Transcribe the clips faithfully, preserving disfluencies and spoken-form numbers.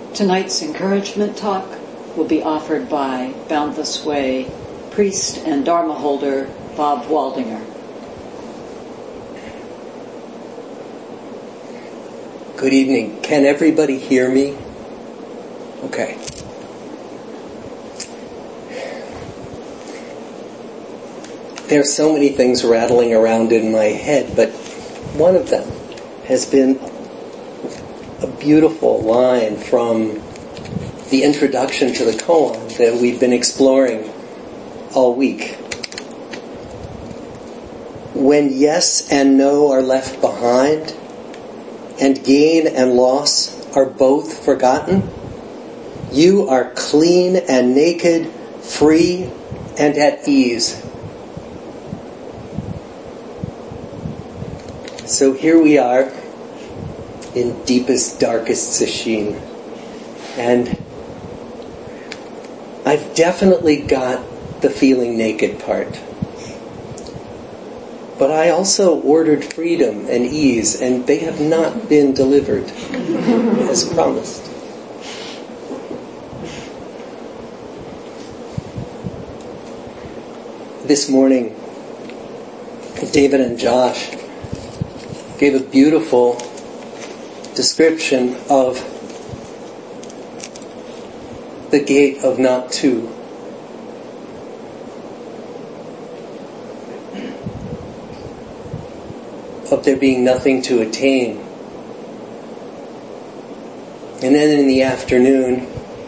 Tonight's encouragement talk will be offered by Boundless Way priest and Dharma holder Bob Waldinger. Good evening. Can everybody hear me? Okay. There are so many things rattling around in my head, but one of them has been a beautiful line from the introduction to the koan that we've been exploring all week. When yes and no are left behind, and gain and loss are both forgotten, you are clean and naked, free and at ease. So here we are in deepest, darkest sesshin. And I've definitely got the feeling naked part. But I also ordered freedom and ease, and they have not been delivered as promised. This morning, David and Josh gave a beautiful description of the gate of not two. Of there being nothing to attain. And then in the afternoon,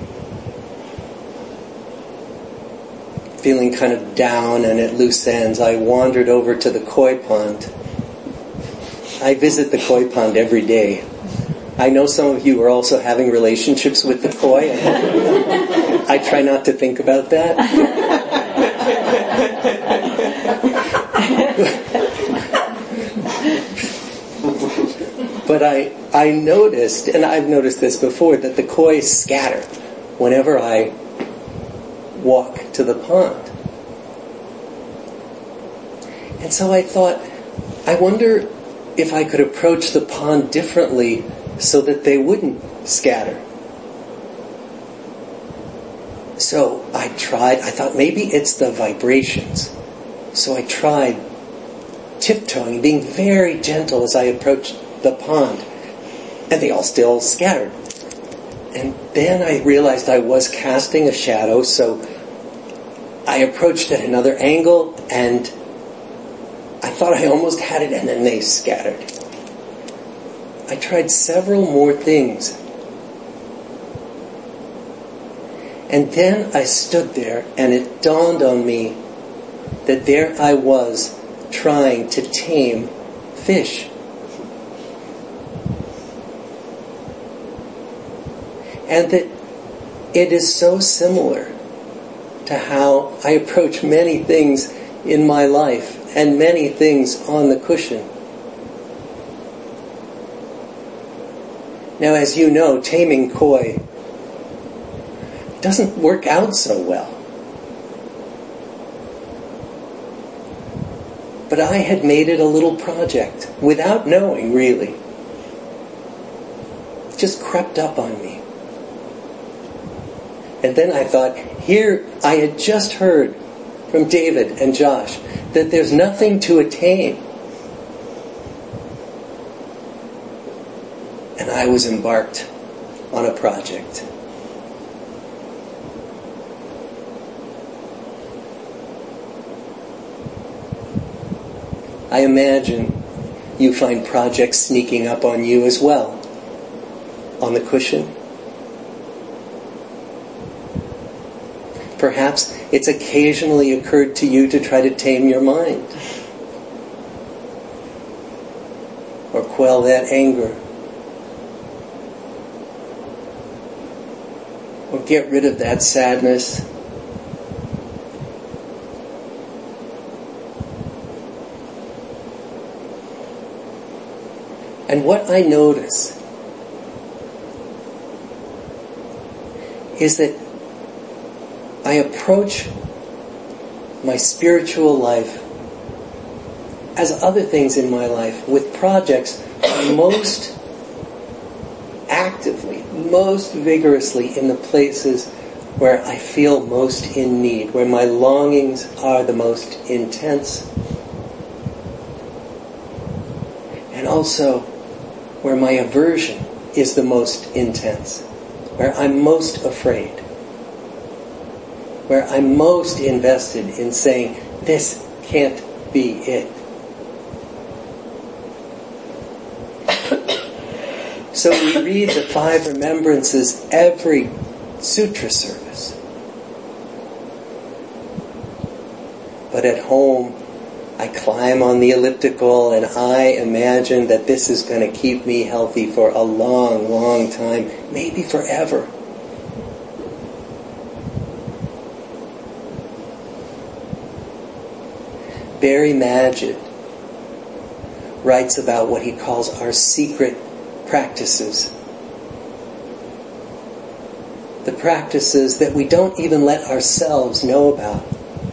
feeling kind of down and at loose ends, I wandered over to the koi pond. I visit the koi pond every day. I know some of you are also having relationships with the koi. And I try not to think about that. But I, I noticed, and I've noticed this before, that the koi scatter whenever I walk to the pond. And so I thought, I wonder if I could approach the pond differently so that they wouldn't scatter. So I tried, I thought maybe it's the vibrations. So I tried tiptoeing, being very gentle as I approached the pond, and they all still scattered. And then I realized I was casting a shadow, so I approached at another angle, and I thought I almost had it, and then they scattered. I tried several more things. And then I stood there, and it dawned on me that there I was trying to tame fish. And that it is so similar to how I approach many things in my life and many things on the cushion. Now, as you know, taming koi doesn't work out so well. But I had made it a little project without knowing, really. It just crept up on me. And then I thought, here I had just heard from David and Josh that there's nothing to attain. And I was embarked on a project. I imagine you find projects sneaking up on you as well. On the cushion. Perhaps it's occasionally occurred to you to try to tame your mind. Or quell that anger. Or get rid of that sadness. And what I notice is that I approach my spiritual life, as other things in my life, with projects most actively, most vigorously in the places where I feel most in need, where my longings are the most intense, and also where my aversion is the most intense, where I'm most afraid, where I'm most invested in saying, this can't be it. So we read the five remembrances every sutra service. But at home, I climb on the elliptical and I imagine that this is going to keep me healthy for a long, long time, maybe forever. Barry Magid writes about what he calls our secret practices. The practices that we don't even let ourselves know about.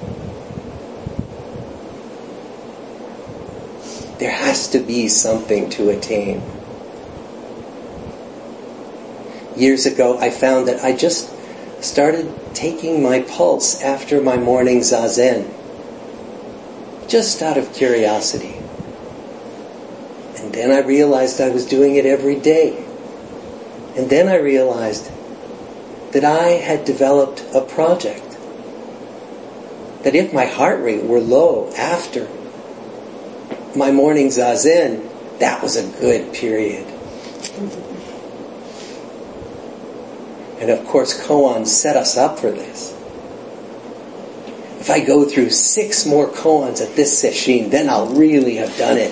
There has to be something to attain. Years ago, I found that I just started taking my pulse after my morning zazen, just out of curiosity. And then I realized I was doing it every day. And then I realized that I had developed a project. That if my heart rate were low after my morning zazen, that was a good period. And of course, koan set us up for this. If I go through six more koans at this sesshin, then I'll really have done it.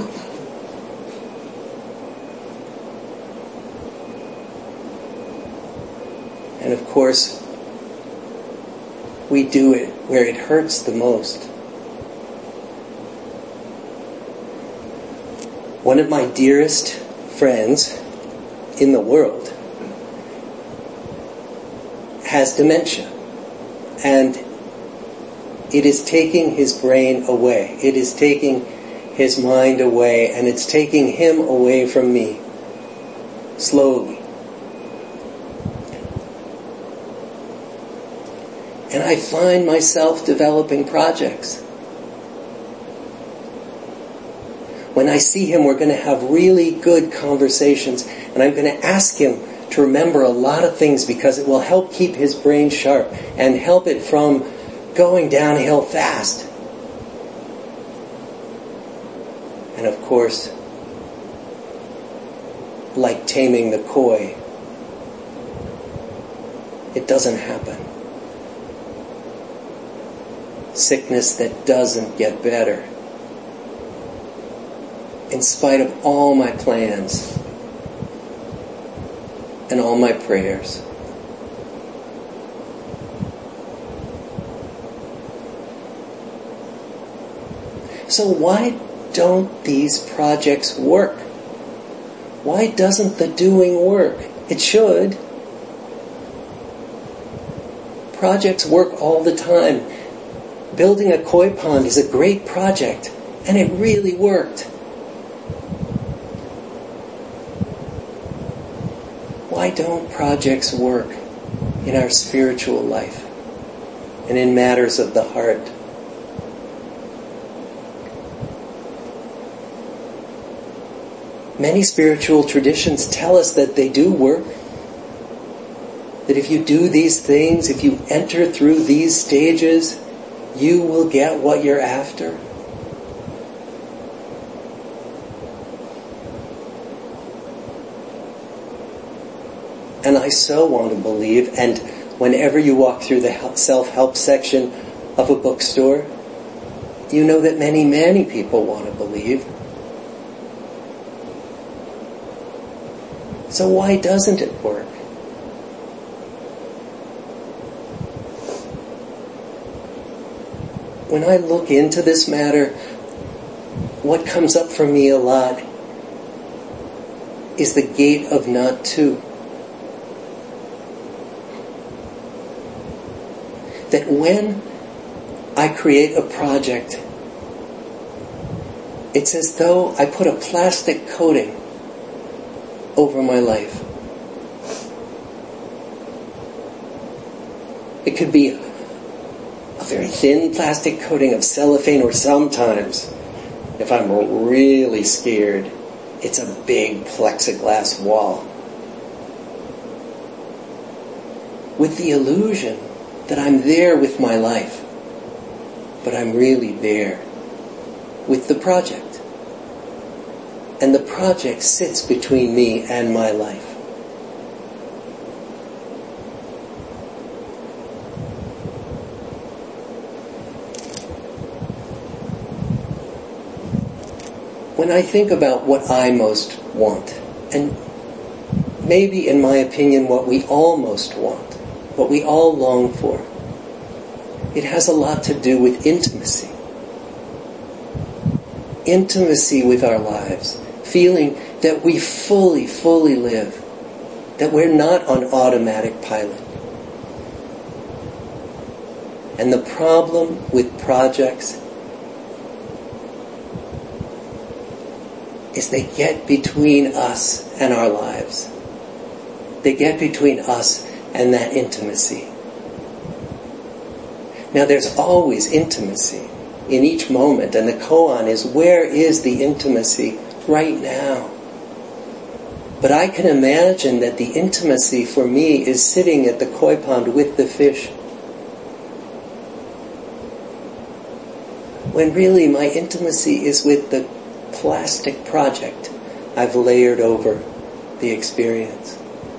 And of course, we do it where it hurts the most. One of my dearest friends in the world has dementia. And it is taking his brain away. It is taking his mind away. And it's taking him away from me. Slowly. And I find myself developing projects. When I see him, we're going to have really good conversations. And I'm going to ask him to remember a lot of things because it will help keep his brain sharp and help it from going downhill fast. And of course, like taming the koi, it doesn't happen. Sickness that doesn't get better. In spite of all my plans and all my prayers. So why don't these projects work? Why doesn't the doing work? It should. Projects work all the time. Building a koi pond is a great project, and it really worked. Why don't projects work in our spiritual life and in matters of the heart? Many spiritual traditions tell us that they do work. That if you do these things, if you enter through these stages, you will get what you're after. And I so want to believe, and whenever you walk through the self-help section of a bookstore, you know that many, many people want to believe. So why doesn't it work? When I look into this matter, what comes up for me a lot is the gate of not to. That when I create a project, it's as though I put a plastic coating over my life. It could be a, a very thin plastic coating of cellophane, or sometimes, if I'm really scared, it's a big plexiglass wall. With the illusion that I'm there with my life, but I'm really there with the project. And the project sits between me and my life. When I think about what I most want, and maybe in my opinion what we all most want, what we all long for, it has a lot to do with intimacy. Intimacy with our lives. Feeling that we fully, fully live. That we're not on automatic pilot. And the problem with projects is they get between us and our lives. They get between us and that intimacy. Now there's always intimacy in each moment, and the koan is, where is the intimacy right now? But I can imagine that the intimacy for me is sitting at the koi pond with the fish, when really my intimacy is with the plastic project I've layered over the experience.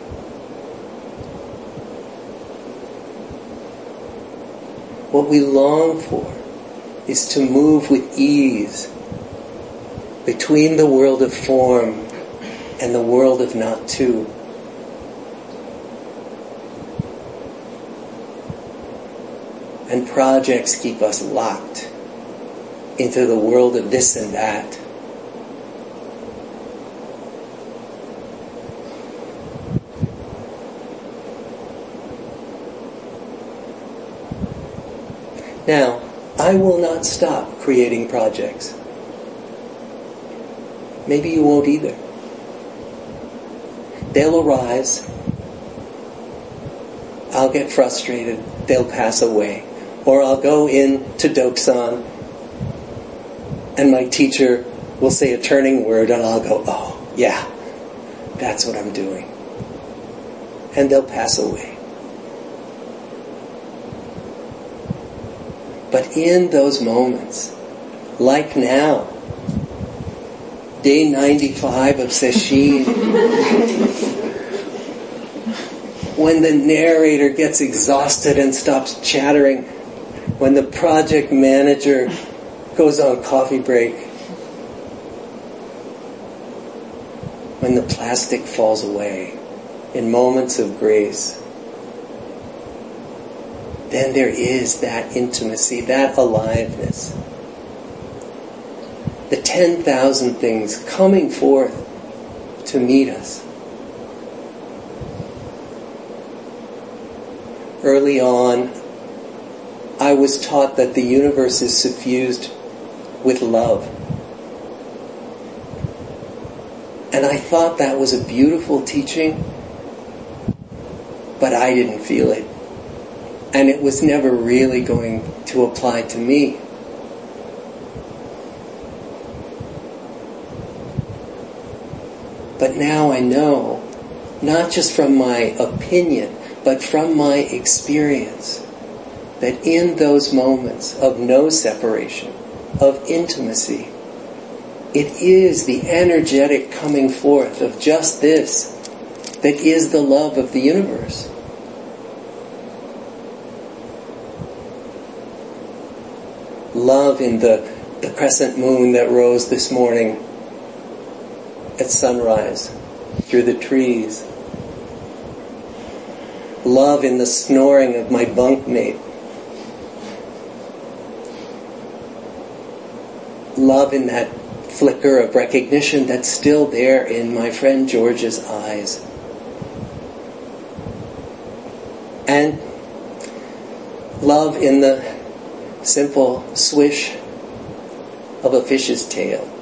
What we long for is to move with ease between the world of form and the world of not two. And projects keep us locked into the world of this and that. Now, I will not stop creating projects. Maybe you won't either. They'll arise. I'll get frustrated. They'll pass away. Or I'll go in to Doksan and my teacher will say a turning word and I'll go, oh, yeah, that's what I'm doing. And they'll pass away. But in those moments, like now, day ninety-five of Sesshin, when the narrator gets exhausted and stops chattering, when the project manager goes on coffee break, when the plastic falls away in moments of grace, then there is that intimacy, that aliveness. The ten thousand things coming forth to meet us. Early on, I was taught that the universe is suffused with love. And I thought that was a beautiful teaching, but I didn't feel it. And it was never really going to apply to me. But now I know, not just from my opinion, but from my experience, that in those moments of no separation, of intimacy, it is the energetic coming forth of just this that is the love of the universe. Love in the, the crescent moon that rose this morning at sunrise through the trees. Love in the snoring of my bunkmate. Love in that flicker of recognition that's still there in my friend George's eyes. And love in the simple swish of a fish's tail.